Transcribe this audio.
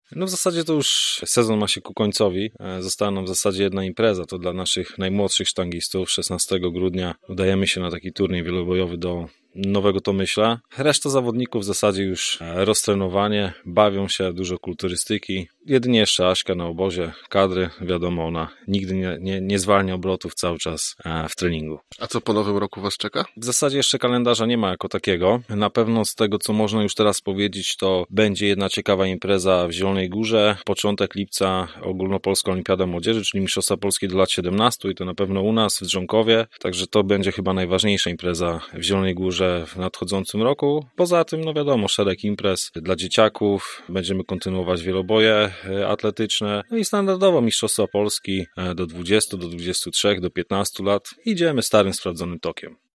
No w zasadzie to już sezon ma się ku końcowi. Została nam w zasadzie jedna impreza, to dla naszych najmłodszych sztangistów. 16 grudnia udajemy się na taki turniej wielobojowy do Nowego Tomyśla. Reszta zawodników w zasadzie już roztrenowanie, bawią się, dużo kulturystyki. Jedynie jeszcze Aśka na obozie, kadry, wiadomo, ona nigdy nie zwalnia obrotów cały czas w treningu. A co po nowym roku was czeka? W zasadzie jeszcze kalendarza nie ma jako takiego. Na pewno z tego, co można już teraz powiedzieć, to będzie jedna ciekawa impreza w Zielonej Górze. Początek lipca Ogólnopolska Olimpiada Młodzieży, czyli Mistrzostwa Polskie do lat 17 i to na pewno u nas w Drzonkowie. Także to będzie chyba najważniejsza impreza w Zielonej Górze w nadchodzącym roku. Poza tym, no wiadomo, szereg imprez dla dzieciaków. Będziemy kontynuować wieloboje atletyczne. No i standardowo Mistrzostwa Polski do 20, do 23, do 15 lat. Idziemy starym, sprawdzonym tokiem.